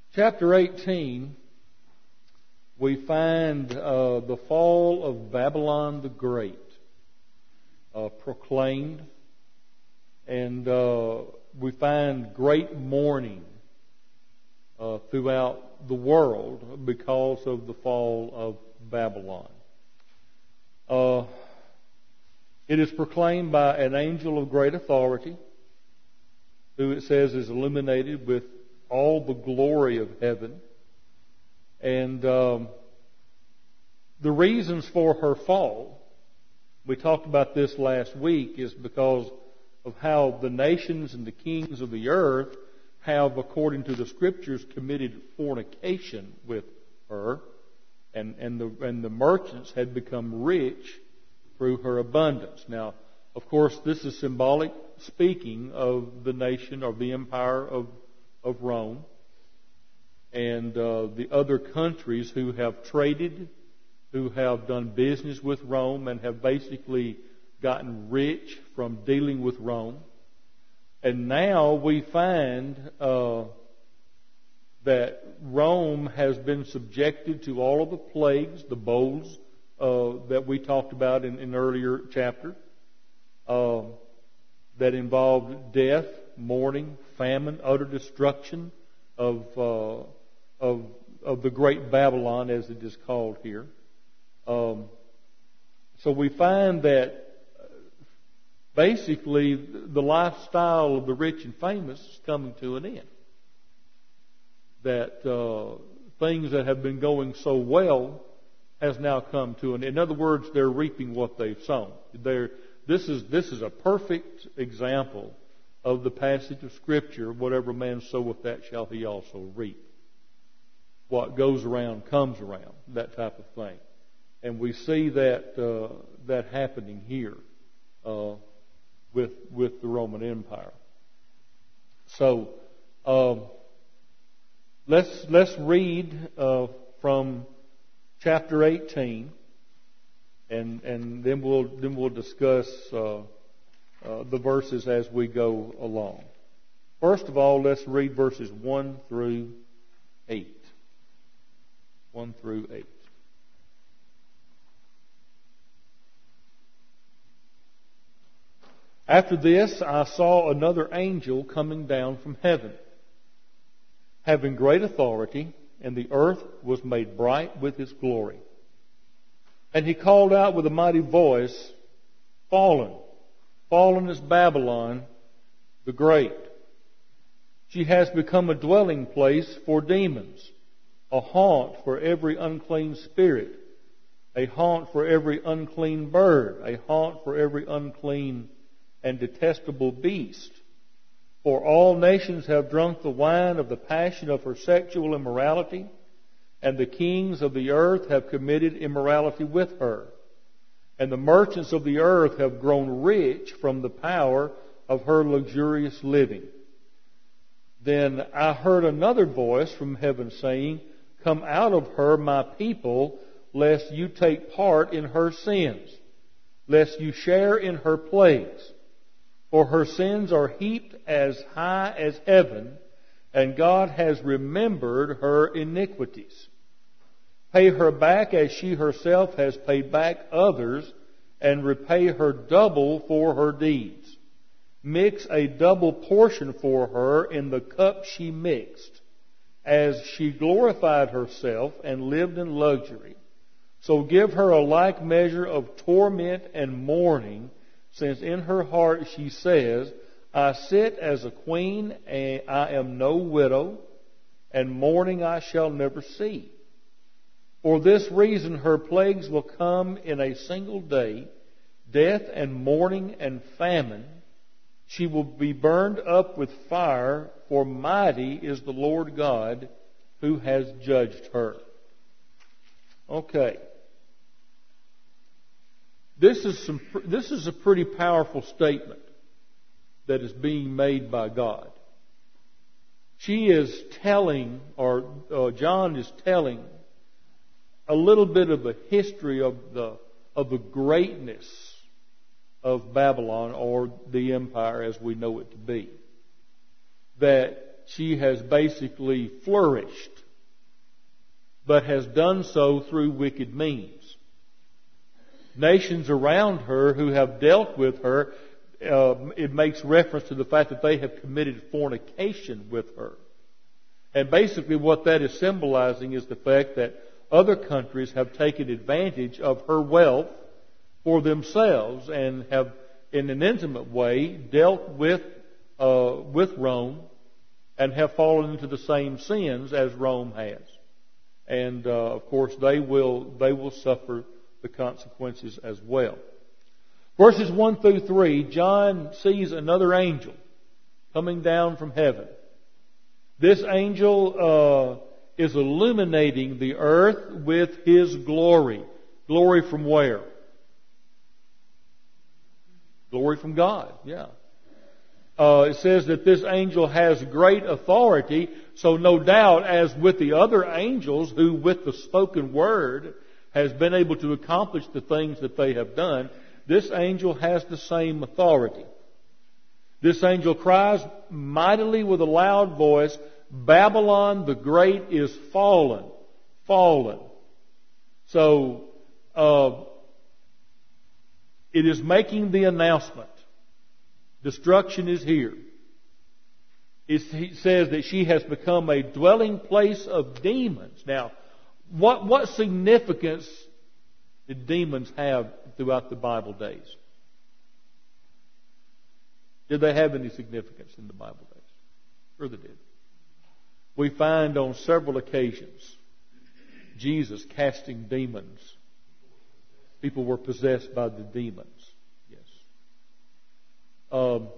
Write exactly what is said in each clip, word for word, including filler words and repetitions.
Chapter eighteen, we find uh, the fall of Babylon the Great uh, proclaimed, and uh, we find great mourning uh, throughout the world because of the fall of Babylon. Uh, it is proclaimed by an angel of great authority, who it says is illuminated with all the glory of heaven. And um, the reasons for her fall, we talked about this last week, is because of how the nations and the kings of the earth have, according to the Scriptures, committed fornication with her, and, and, the, and the merchants had become rich through her abundance. Now, of course, this is symbolic speaking of the nation or the empire of of Rome and uh, the other countries who have traded, who have done business with Rome and have basically gotten rich from dealing with Rome. And now we find uh, that Rome has been subjected to all of the plagues, the bowls uh, that we talked about in an earlier chapter, uh, that involved death, mourning, famine, utter destruction of uh, of of the great Babylon, as it is called here. Um, so we find that basically the lifestyle of the rich and famous is coming to an end. That uh, things that have been going so well has now come to an end. In other words, they're reaping what they've sown. They're, this is this is a perfect example of the passage of Scripture, whatever man soweth, that shall he also reap. What goes around comes around, that type of thing. And we see that uh, that happening here uh, with with the Roman Empire. So um, let's let's read uh, from chapter eighteen, and and then we'll then we'll discuss Uh, Uh, the verses as we go along. First of all, let's read verses one through eight. one through eight. After this, I saw another angel coming down from heaven, having great authority, and the earth was made bright with his glory. And he called out with a mighty voice, "Fallen! Fallen is Babylon the Great. She has become a dwelling place for demons, a haunt for every unclean spirit, a haunt for every unclean bird, a haunt for every unclean and detestable beast. For all nations have drunk the wine of the passion of her sexual immorality, and the kings of the earth have committed immorality with her. And the merchants of the earth have grown rich from the power of her luxurious living." Then I heard another voice from heaven saying, "Come out of her, my people, lest you take part in her sins, lest you share in her plagues. For her sins are heaped as high as heaven, and God has remembered her iniquities. Pay her back as she herself has paid back others, and repay her double for her deeds. Mix a double portion for her in the cup she mixed, as she glorified herself and lived in luxury. So give her a like measure of torment and mourning, since in her heart she says, I sit as a queen, and I am no widow, and mourning I shall never see. For this reason her plagues will come in a single day, death and mourning and famine. She will be burned up with fire, for mighty is the Lord God who has judged her." Okay. This is some, this is a pretty powerful statement that is being made by God. She is telling, or uh, John is telling, a little bit of a history of the of the greatness of Babylon, or the empire as we know it to be. That she has basically flourished, but has done so through wicked means. Nations around her who have dealt with her, uh, it makes reference to the fact that they have committed fornication with her. And basically what that is symbolizing is the fact that other countries have taken advantage of her wealth for themselves and have, in an intimate way, dealt with uh, with Rome and have fallen into the same sins as Rome has. And uh, of course, they will they will suffer the consequences as well. Verses one through three, John sees another angel coming down from heaven. This angel uh, is illuminating the earth with his glory. Glory from where? Glory from God, yeah. Uh, it says that this angel has great authority, so no doubt, as with the other angels who with the spoken word has been able to accomplish the things that they have done, this angel has the same authority. This angel cries mightily with a loud voice, Babylon the Great is fallen, fallen. So, uh, it is making the announcement. Destruction is here. It says that she has become a dwelling place of demons. Now, what, what significance did demons have throughout the Bible days? Did they have any significance in the Bible days? Sure they did. We find on several occasions Jesus casting demons. People were possessed by the demons. Yes. Um,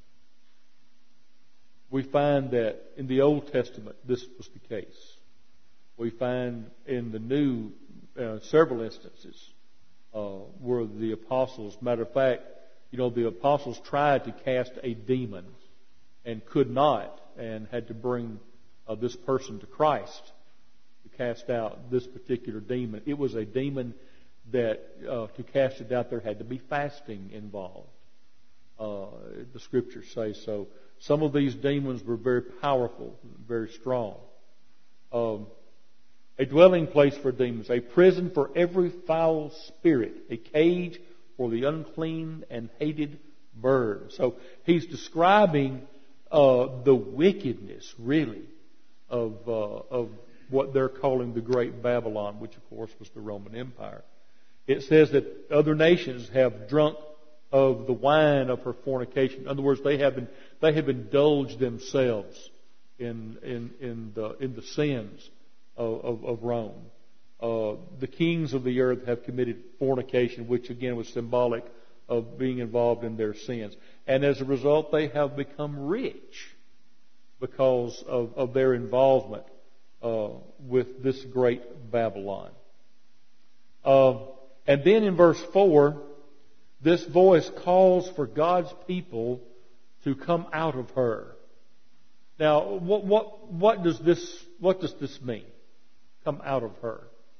we find that in the Old Testament this was the case. We find in the New uh, several instances uh, where the apostles, matter of fact, you know, the apostles tried to cast a demon and could not, and had to bring uh, this person to Christ to cast out this particular demon. It was a demon that uh, to cast it out there had to be fasting involved. Uh, the scriptures say so. Some of these demons were very powerful, very strong. Um, a dwelling place for demons, a prison for every foul spirit, a cage for the unclean and hated bird. So he's describing uh, the wickedness, really, of uh, of what they're calling the Great Babylon, which of course was the Roman Empire. It says that other nations have drunk of the wine of her fornication. In other words, they have been they have indulged themselves in in in the in the sins of, of, of Rome. Uh, the kings of the earth have committed fornication, which again was symbolic of being involved in their sins. And as a result, they have become rich because of, of their involvement uh, with this great Babylon. Uh, and then in verse four, this voice calls for God's people to come out of her. Now, what what what does this what does this mean? Come out of her.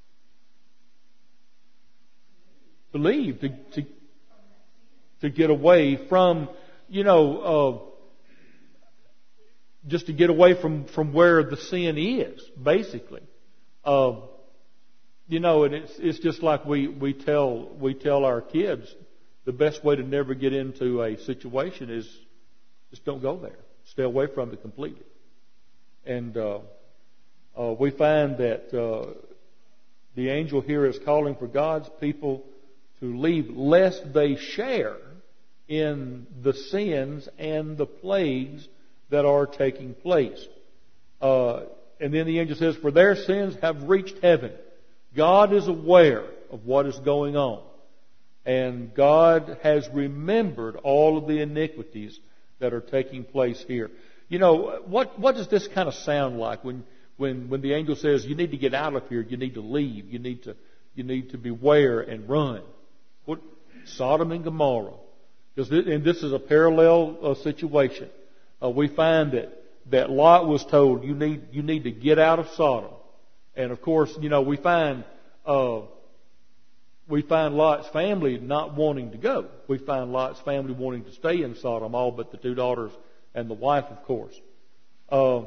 To leave, to to, to get away from, you know, uh, just to get away from, from where the sin is, basically. Uh, you know, and it's it's just like we, we tell we tell our kids, the best way to never get into a situation is just don't go there. Stay away from it completely. And uh, uh, we find that uh, the angel here is calling for God's people to leave, lest they share in the sins and the plagues that are taking place. Uh, and then the angel says, for their sins have reached heaven. God is aware of what is going on. And God has remembered all of the iniquities that are taking place here. You know, what, what does this kind of sound like when, when, when the angel says, you need to get out of here, you need to leave, you need to, you need to beware and run? What, Sodom and Gomorrah. Because this, and this is a parallel uh, situation. Uh, we find that, that Lot was told, you need, you need to get out of Sodom. And of course, you know, we find, uh, we find Lot's family not wanting to go. We find Lot's family wanting to stay in Sodom, all but the two daughters and the wife, of course. Uh,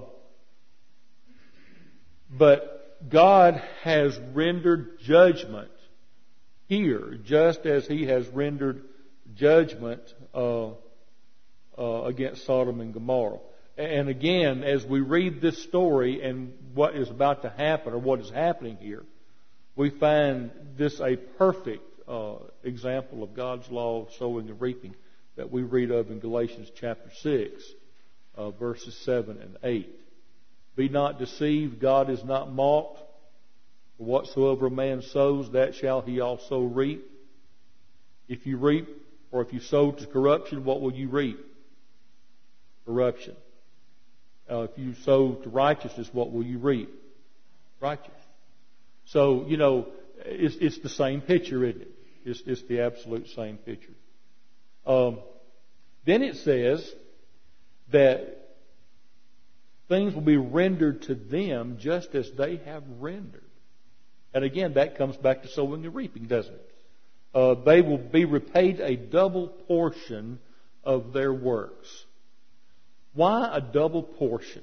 but God has rendered judgment here, just as He has rendered judgment uh, uh, against Sodom and Gomorrah. And again, as we read this story and what is about to happen, or what is happening here, we find this a perfect uh, example of God's law of sowing and reaping that we read of in Galatians chapter six, uh, verses seven and eight. Be not deceived, God is not mocked. For whatsoever a man sows, that shall he also reap. If you reap, or if you sow to corruption, what will you reap? Corruption. Uh, if you sow to righteousness, what will you reap? Righteousness. So, you know, it's, it's the same picture, isn't it? It's, it's the absolute same picture. Um, then it says that things will be rendered to them just as they have rendered. And again, that comes back to sowing and reaping, doesn't it? Uh, they will be repaid a double portion of their works. Why a double portion?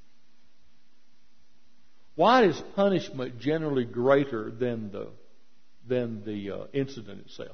Why is punishment generally greater than the than the uh, incident itself?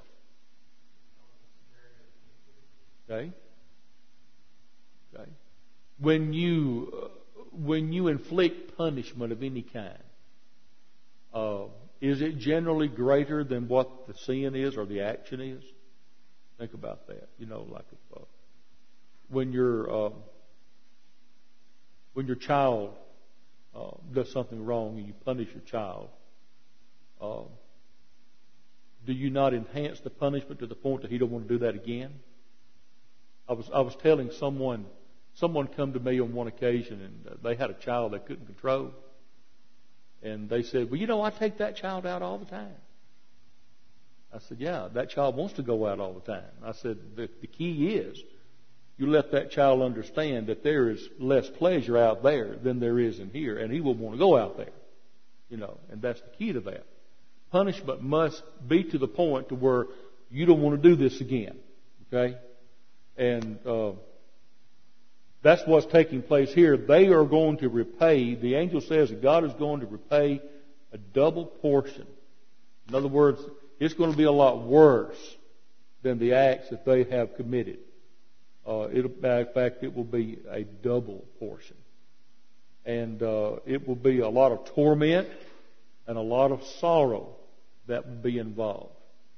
Okay. Okay. When you uh, when you inflict punishment of any kind, uh, is it generally greater than what the sin is or the action is? Think about that. You know, like if, uh, when your uh, when your child uh, does something wrong and you punish your child, uh, do you not enhance the punishment to the point that he don't want to do that again? I was I was telling someone someone come to me on one occasion and uh, they had a child they couldn't control, and they said, "Well, you know, I take that child out all the time." I said, "Yeah, that child wants to go out all the time." I said, "The, the key is you let that child understand that there is less pleasure out there than there is in here, and he will want to go out there, you know, and that's the key to that. Punishment must be to the point to where you don't want to do this again, okay?" And uh, that's what's taking place here. They are going to repay. The angel says that God is going to repay a double portion. In other words, it's going to be a lot worse than the acts that they have committed. Uh, it'll, in fact, it will be a double portion. And uh, it will be a lot of torment and a lot of sorrow that will be involved.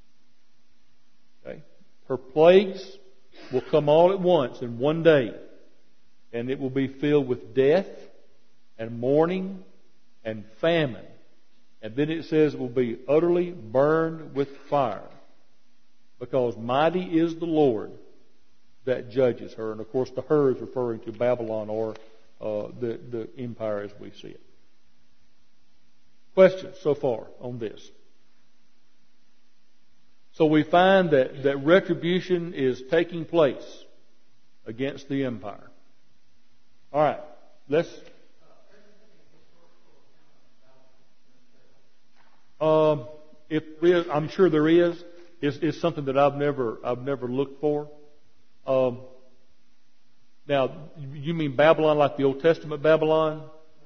Okay? Her plagues will come all at once in one day. And it will be filled with death and mourning and famine. And then it says it will be utterly burned with fire. Because mighty is the Lord that judges her. And of course the her is referring to Babylon, or uh, the, the empire as we see it. Questions so far on this? So we find that, that retribution is taking place against the empire. All right, let's. Um, if there is, I'm sure there is. It's, it's something that I've never I've never looked for. Um, now, you mean Babylon like the Old Testament Babylon?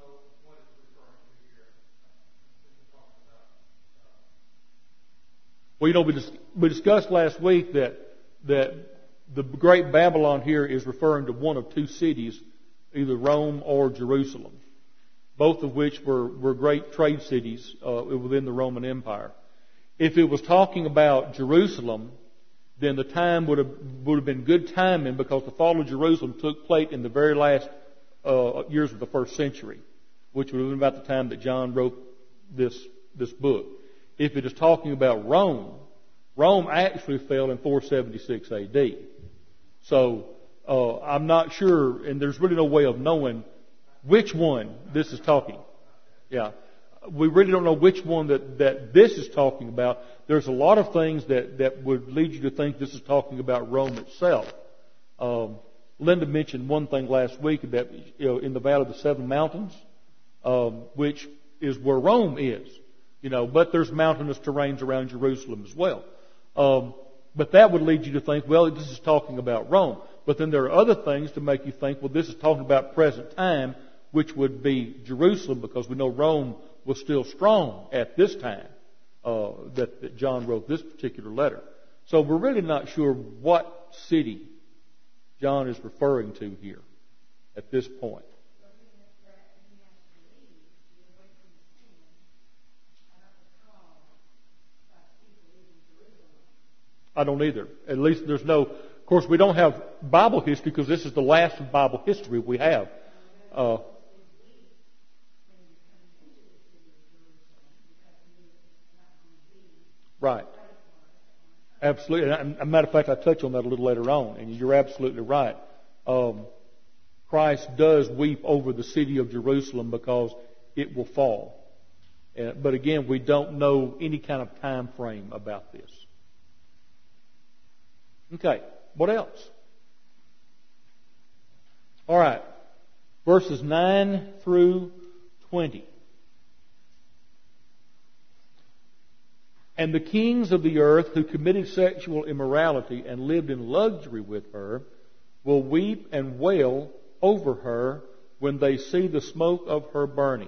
Well, you know, we, dis- we discussed last week that that the great Babylon here is referring to one of two cities, either Rome or Jerusalem, both of which were, were great trade cities uh, within the Roman Empire. If it was talking about Jerusalem, then the time would have would have been good timing, because the fall of Jerusalem took place in the very last uh, years of the first century, which would have been about the time that John wrote this this book. If it is talking about Rome, Rome actually fell in four seventy-six A D. So uh, I'm not sure, and there's really no way of knowing which one this is talking. Yeah. We really don't know which one that, that this is talking about. There's a lot of things that, that would lead you to think this is talking about Rome itself. Um, Linda mentioned one thing last week, that, you know, in the Valley of the Seven Mountains, um, which is where Rome is, you know, but there's mountainous terrains around Jerusalem as well. Um, but that would lead you to think, well, this is talking about Rome. But then there are other things to make you think, well, this is talking about present time, which would be Jerusalem, because we know Rome was still strong at this time uh, that, that John wrote this particular letter. So we're really not sure what city John is referring to here at this point. I don't either. At least there's no... Of course, we don't have Bible history because this is the last of Bible history we have. Uh, right. Absolutely. And as a matter of fact, I touch on that a little later on, and you're absolutely right. Um, Christ does weep over the city of Jerusalem because it will fall. Uh, but again, we don't know any kind of time frame about this. Okay, what else? All right, verses nine through twenty. And the kings of the earth who committed sexual immorality and lived in luxury with her will weep and wail over her when they see the smoke of her burning.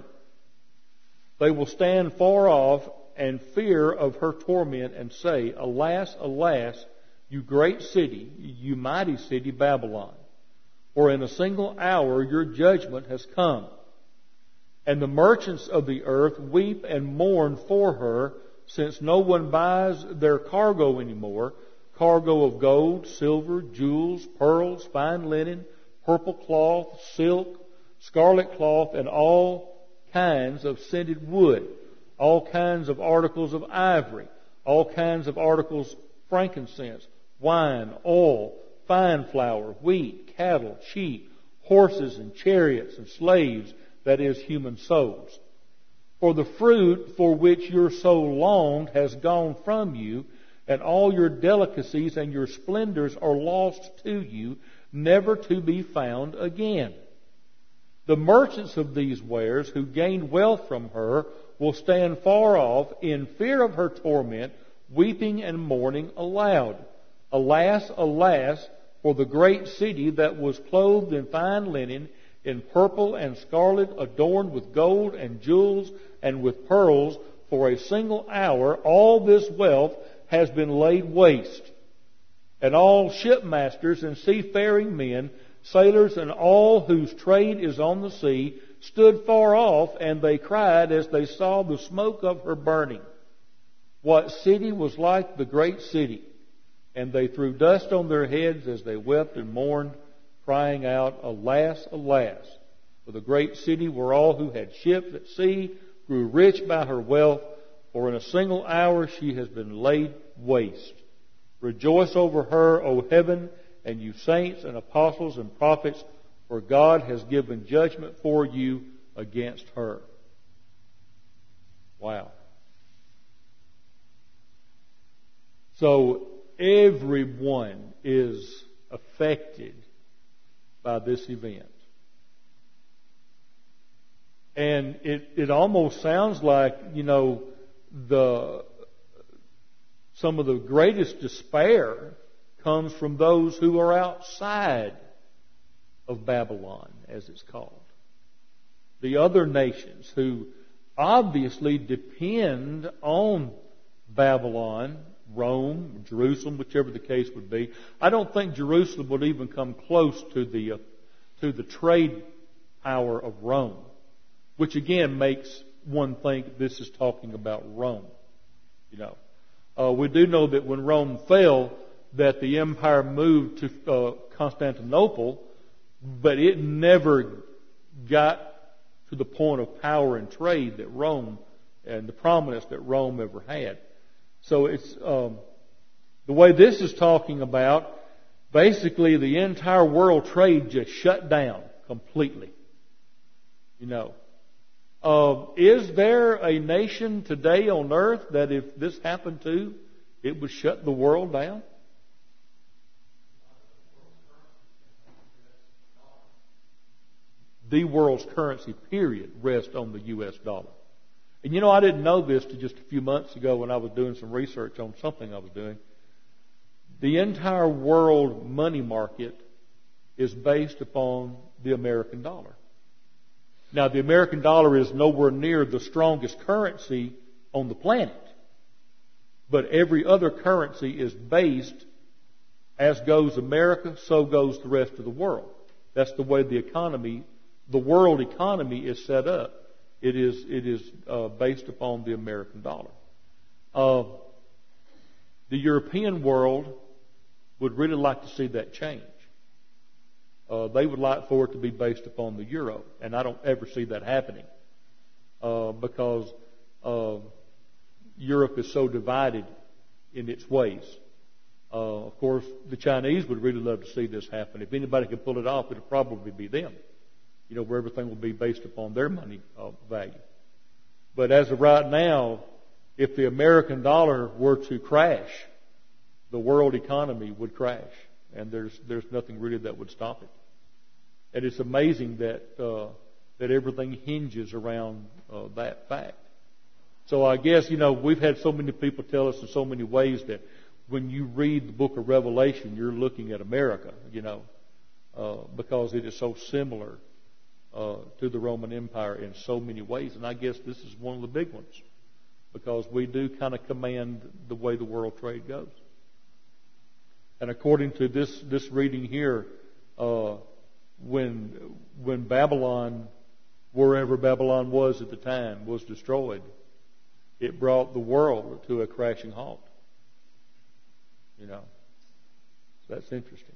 They will stand far off and fear of her torment and say, Alas, alas, you great city, you mighty city, Babylon. For in a single hour your judgment has come. And the merchants of the earth weep and mourn for her, since no one buys their cargo anymore, cargo of gold, silver, jewels, pearls, fine linen, purple cloth, silk, scarlet cloth, and all kinds of scented wood, all kinds of articles of ivory, all kinds of articles of frankincense, wine, oil, fine flour, wheat, cattle, sheep, horses and chariots and slaves, that is, human souls. For the fruit for which your soul longed has gone from you, and all your delicacies and your splendors are lost to you, never to be found again. The merchants of these wares who gained wealth from her will stand far off in fear of her torment, weeping and mourning aloud. Alas, alas, for the great city that was clothed in fine linen, in purple and scarlet, adorned with gold and jewels and with pearls, for a single hour all this wealth has been laid waste. And all shipmasters and seafaring men, sailors and all whose trade is on the sea, stood far off, and they cried as they saw the smoke of her burning. What city was like the great city? And they threw dust on their heads as they wept and mourned, crying out, Alas, alas, for the great city where all who had ships at sea grew rich by her wealth, for in a single hour she has been laid waste. Rejoice over her, O heaven, and you saints and apostles and prophets, for God has given judgment for you against her. Wow. So everyone is affected by this event. And it, it almost sounds like, you know, the some of the greatest despair comes from those who are outside of Babylon, as it's called. The other nations who obviously depend on Babylon, Rome, Jerusalem, whichever the case would be. I don't think Jerusalem would even come close to the uh, to the trade power of Rome, which again makes one think this is talking about Rome. You know, uh, we do know that when Rome fell, that the empire moved to uh, Constantinople, but it never got to the point of power and trade that Rome and the prominence that Rome ever had. So it's um, the way this is talking about. Basically, the entire world trade just shut down completely. You know, uh, is there a nation today on earth that if this happened to, it would shut the world down? The world's currency, period, rests on the U S dollar. And you know, I didn't know this till just a few months ago when I was doing some research on something I was doing. the entire world money market is based upon the American dollar. Now, the American dollar is nowhere near the strongest currency on the planet. But every other currency is based, as goes America, so goes the rest of the world. That's the way the economy, the world economy is set up. It is, it is uh, based upon the American dollar. Uh, the European world would really like to see that change. Uh, they would like for it to be based upon the euro, and I don't ever see that happening uh, because uh, Europe is so divided in its ways. Uh, of course, the Chinese would really love to see this happen. If anybody could pull it off, it would probably be them. You know, where everything will be based upon their money uh, value. But as of right now, if the American dollar were to crash, the world economy would crash, and there's there's nothing really that would stop it. And it's amazing that uh, that everything hinges around uh, that fact. So I guess, you know, we've had so many people tell us in so many ways that when you read the book of Revelation, you're looking at America, you know, uh, because it is so similar uh, to the Roman Empire in so many ways. And I guess this is one of the big ones, because we do kind of command the way the world trade goes. And according to this this reading here, uh, when when Babylon, wherever Babylon was at the time, was destroyed, it brought the world to a crashing halt. You know, so that's interesting.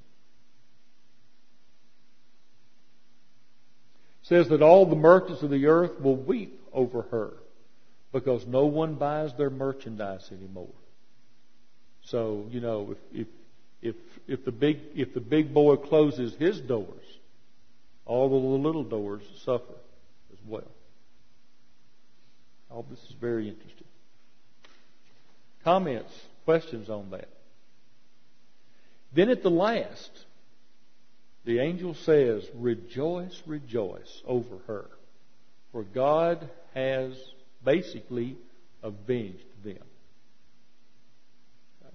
It says that all the merchants of the earth will weep over her, because no one buys their merchandise anymore. So, you know, if if if, if the big if the big boy closes his doors, all of the little doors suffer as well. All this is very interesting. Comments, questions on that? Then at the last, the angel says, "Rejoice, rejoice over her, for God has basically avenged them." Okay.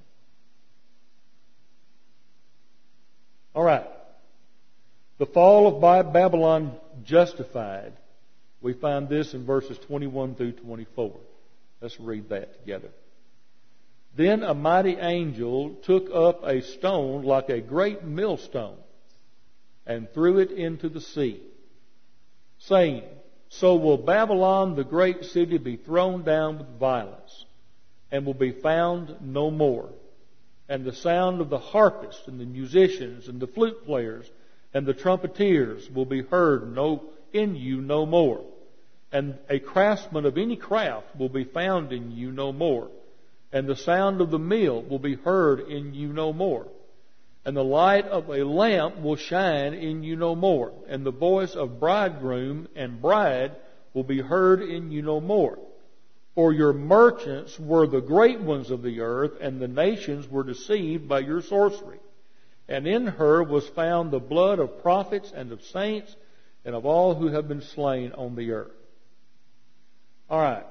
All right. The fall of Babylon justified. We find this in verses twenty-one through twenty-four. Let's read that together. Then a mighty angel took up a stone like a great millstone and threw it into the sea, saying, "So will Babylon, the great city, be thrown down with violence, and will be found no more. And the sound of the harpists and the musicians and the flute players and the trumpeters will be heard no, in you no more. And a craftsman of any craft will be found in you no more. And the sound of the mill will be heard in you no more. And the light of a lamp will shine in you no more. And the voice of bridegroom and bride will be heard in you no more. For your merchants were the great ones of the earth, and the nations were deceived by your sorcery. And in her was found the blood of prophets and of saints and of all who have been slain on the earth." All right.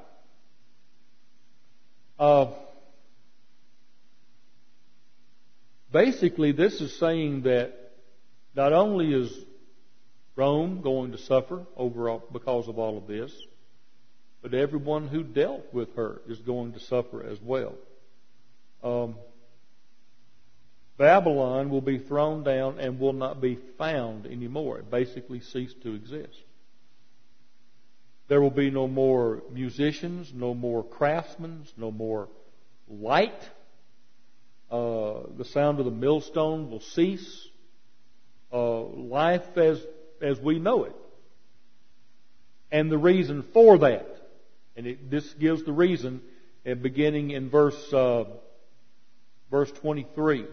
Uh, basically, this is saying that not only is Rome going to suffer over because of all of this, but everyone who dealt with her is going to suffer as well. Um, Babylon will be thrown down and will not be found anymore. It basically ceased to exist. There will be no more musicians, no more craftsmen, no more light. Uh, the sound of the millstone will cease. Uh, life as as we know it. And the reason for that, and it, this gives the reason, uh, beginning in verse uh, verse twenty-three.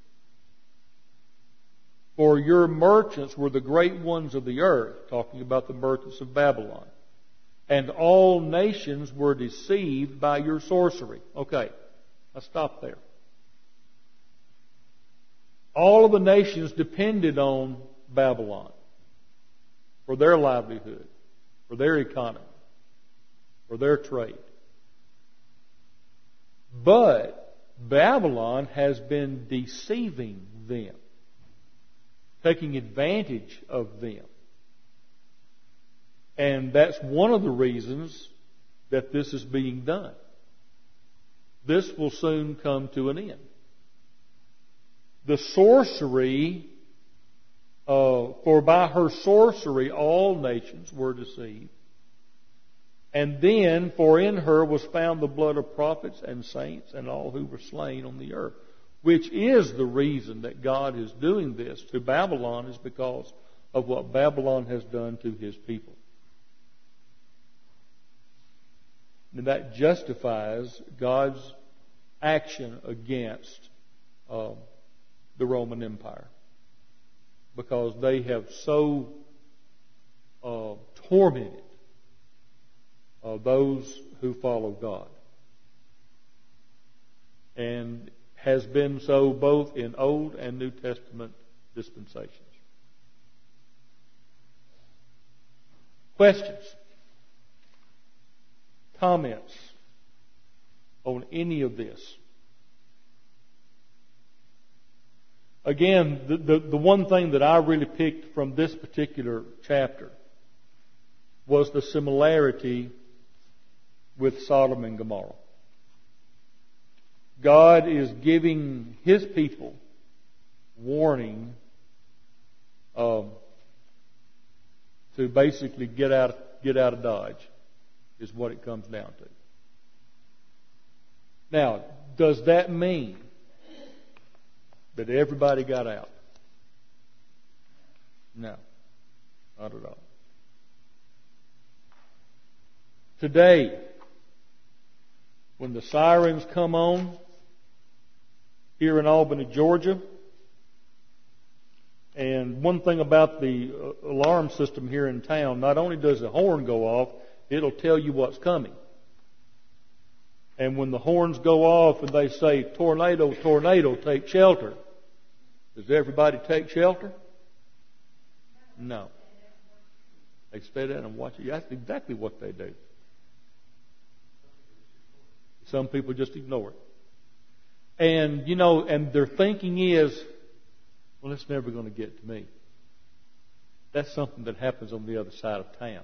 "For your merchants were the great ones of the earth," talking about the merchants of Babylon, "and all nations were deceived by your sorcery." Okay, let's stop there. All of the nations depended on Babylon for their livelihood, for their economy, for their trade. But Babylon has been deceiving them, taking advantage of them. And that's one of the reasons that this is being done. This will soon come to an end. The sorcery, uh, for by her sorcery all nations were deceived. And then, for in her was found the blood of prophets and saints and all who were slain on the earth. Which is the reason that God is doing this to Babylon, is because of what Babylon has done to His people. And that justifies God's action against uh, the Roman Empire, because they have so uh, tormented uh, those who follow God, and has been so both in Old and New Testament dispensations. Questions? Comments on any of this? Again, the, the, the one thing that I really picked from this particular chapter was the similarity with Sodom and Gomorrah. God is giving His people warning um, to basically get out, get out of Dodge, is what it comes down to. Now, does that mean that everybody got out? No, not at all. Today, when the sirens come on here in Albany, Georgia, and one thing about the alarm system here in town, not only does the horn go off, it'll tell you what's coming. And when the horns go off and they say, tornado, tornado, take shelter, does everybody take shelter? No. They stay down and watch it. That's exactly what they do. Some people just ignore it. And, you know, and their thinking is, well, it's never going to get to me. That's something that happens on the other side of town.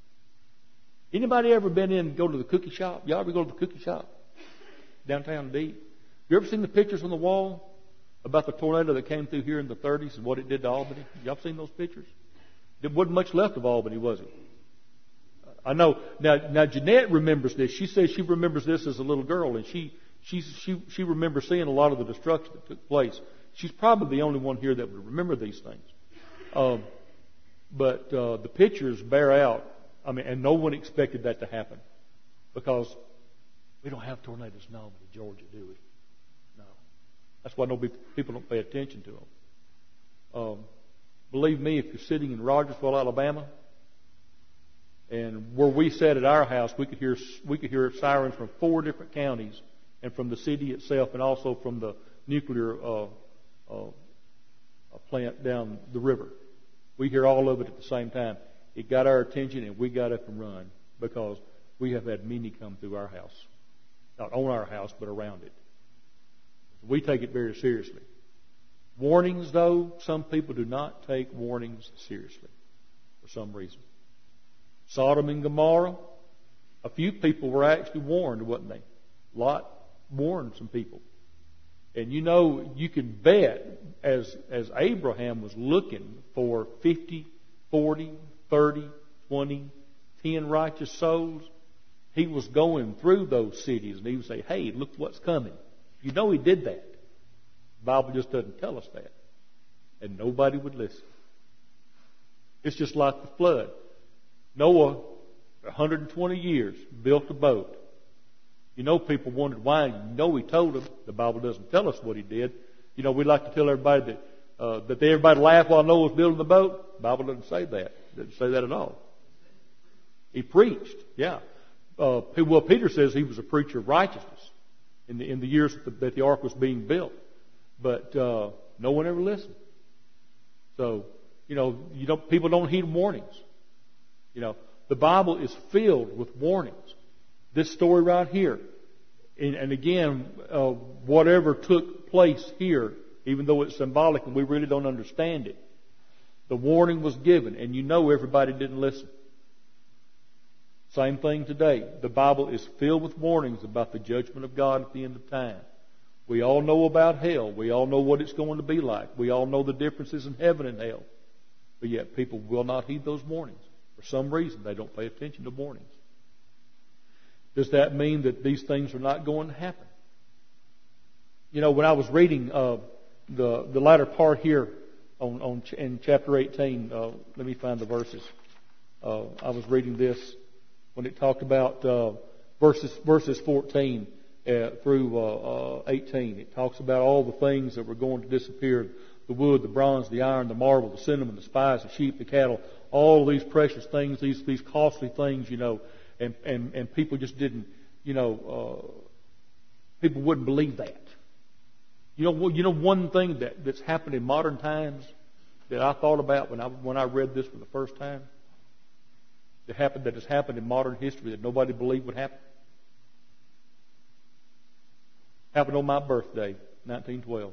Anybody ever been in and go to the cookie shop? Y'all ever go to the cookie shop downtown deep? You ever seen the pictures on the wall about the tornado that came through here in the thirties and what it did to Albany? Y'all seen those pictures? There wasn't much left of Albany, was it? I know. Now, now Jeanette remembers this. She says she remembers this as a little girl, and she she she she remembers seeing a lot of the destruction that took place. She's probably the only one here that would remember these things. Um, but uh, the pictures bear out. I mean, and no one expected that to happen, because we don't have tornadoes in Albany, Georgia, do we? No. That's why nobody, people don't pay attention to them. Um, believe me, if you're sitting in Rogersville, Alabama, and where we sat at our house, we could hear we could hear sirens from four different counties, and from the city itself, and also from the nuclear uh, uh, plant down the river. We hear all of it at the same time. It got our attention, and we got up and run, because we have had many come through our house. Not on our house, but around it. We take it very seriously. Warnings, though, some people do not take warnings seriously for some reason. Sodom and Gomorrah, a few people were actually warned, wasn't they? Lot warned some people. And you know, you can bet, as, as Abraham was looking for fifty, forty, thirty, twenty, ten righteous souls, he was going through those cities, and he would say, hey, look what's coming. You know he did that. The Bible just doesn't tell us that. And nobody would listen. It's just like the flood. Noah, one hundred twenty years, built a boat. You know, people wondered why. You know he told them. The Bible doesn't tell us what he did. You know, we like to tell everybody that uh, that everybody laughed while Noah was building the boat. The Bible doesn't say that. It doesn't say that at all. He preached, yeah. Uh, well, Peter says he was a preacher of righteousness in the in the years that the, that the ark was being built, but uh, no one ever listened. So, you know, you don't people don't heed warnings. You know, the Bible is filled with warnings. This story right here, and, and again, uh, whatever took place here, even though it's symbolic and we really don't understand it, the warning was given, and you know everybody didn't listen. Same thing today. The Bible is filled with warnings about the judgment of God at the end of time. We all know about hell. We all know what it's going to be like. We all know the differences in heaven and hell. But yet people will not heed those warnings. For some reason, they don't pay attention to warnings. Does that mean that these things are not going to happen? You know, when I was reading uh, the the latter part here on, on in chapter eighteen, uh, let me find the verses. Uh, I was reading this when it talked about uh, verses verses fourteen uh, through uh, uh, eighteen. It talks about all the things that were going to disappear: the wood, the bronze, the iron, the marble, the cinnamon, the spice, the sheep, the cattle, all of these precious things, these these costly things, you know, and and, and people just didn't, you know, uh, people wouldn't believe that. You know, you know one thing that, that's happened in modern times that I thought about when I when I read this for the first time. That happened that has happened in modern history that nobody believed would happen. Happened on my birthday, nineteen twelve.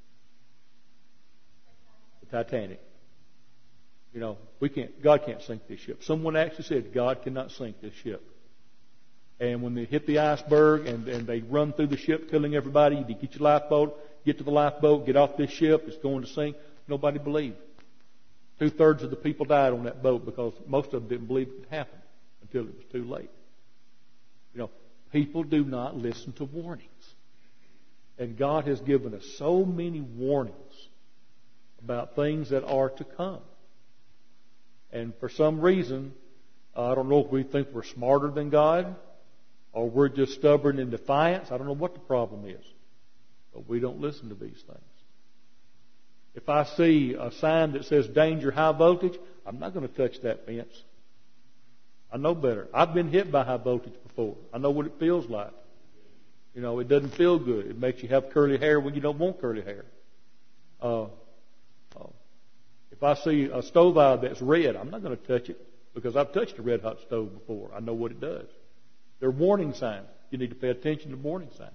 The Titanic. You know, we can't. God can't sink this ship. Someone actually said God cannot sink this ship. And when they hit the iceberg and, and they run through the ship, telling everybody, "You get your lifeboat, get to the lifeboat, get off this ship. It's going to sink." Nobody believed. Two-thirds of the people died on that boat because most of them didn't believe it could happen until it was too late. You know, people do not listen to warnings. And God has given us so many warnings about things that are to come. And for some reason, uh, I don't know if we think we're smarter than God or we're just stubborn in defiance. I don't know what the problem is. But we don't listen to these things. If I see a sign that says danger, high voltage, I'm not going to touch that fence. I know better. I've been hit by high voltage before. I know what it feels like. You know, it doesn't feel good. It makes you have curly hair when you don't want curly hair. Uh, uh, if I see a stove eye that's red, I'm not going to touch it because I've touched a red hot stove before. I know what it does. They're warning signs. You need to pay attention to warning signs.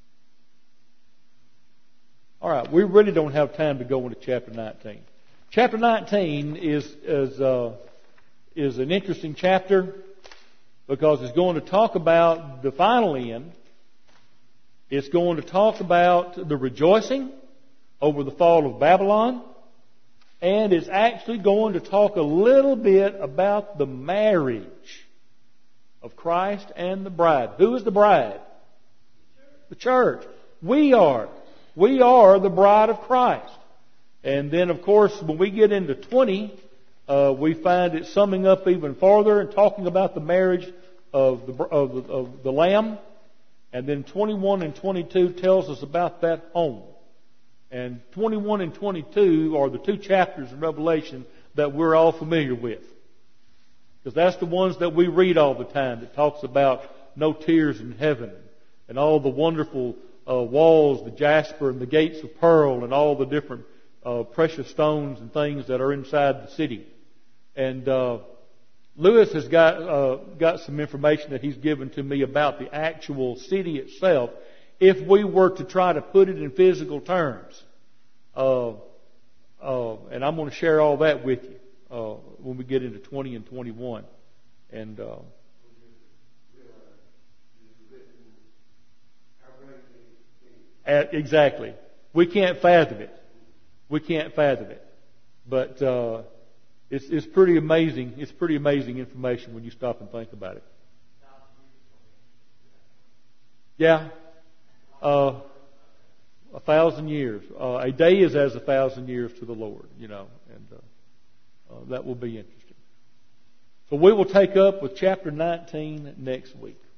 All right, we really don't have time to go into chapter nineteen. Chapter nineteen is is uh, is an interesting chapter because it's going to talk about the final end. It's going to talk about the rejoicing over the fall of Babylon, and it's actually going to talk a little bit about the marriage of Christ and the bride. Who is the bride? The church. We are. We are the bride of Christ. And then, of course, when we get into twenty, uh, we find it summing up even farther and talking about the marriage of the, of the, of the Lamb. And then twenty-one and twenty-two tells us about that home. And twenty-one and twenty-two are the two chapters in Revelation that we're all familiar with. Because that's the ones that we read all the time that talks about no tears in heaven and all the wonderful Uh, walls, the jasper and the gates of pearl and all the different uh, precious stones and things that are inside the city. And uh, Lewis has got uh, got some information that he's given to me about the actual city itself. If we were to try to put it in physical terms, uh, uh, and I'm going to share all that with you uh, when we get into twenty and twenty-one. And uh, At, exactly. We can't fathom it. We can't fathom it. But uh, it's, it's pretty amazing. It's pretty amazing information when you stop and think about it. Yeah. Uh, a thousand years. Uh, a day is as a thousand years to the Lord, you know. And uh, uh, that will be interesting. So we will take up with chapter nineteen next week.